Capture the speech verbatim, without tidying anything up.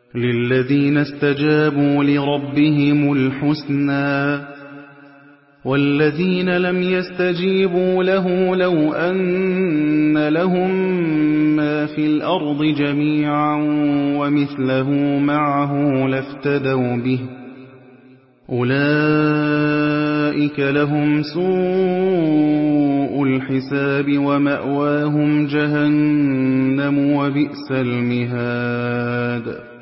لِلَّذِينَ اسْتَجَابُوا لِرَبِّهِمُ الْحُسْنَىٰ ۚ وَالَّذِينَ لَمْ يَسْتَجِيبُوا لَهُ لَوْ أَنَّ لَهُم مَّا فِي الْأَرْضِ جَمِيعًا وَمِثْلَهُ مَعَهُ لَافْتَدَوْا بِهِ ۚ أُولَٰئِكَ لَهُمْ سُوءُ الْحِسَابِ وَمَأْوَاهُمْ جَهَنَّمُ ۖ وَبِئْسَ الْمِهَادُ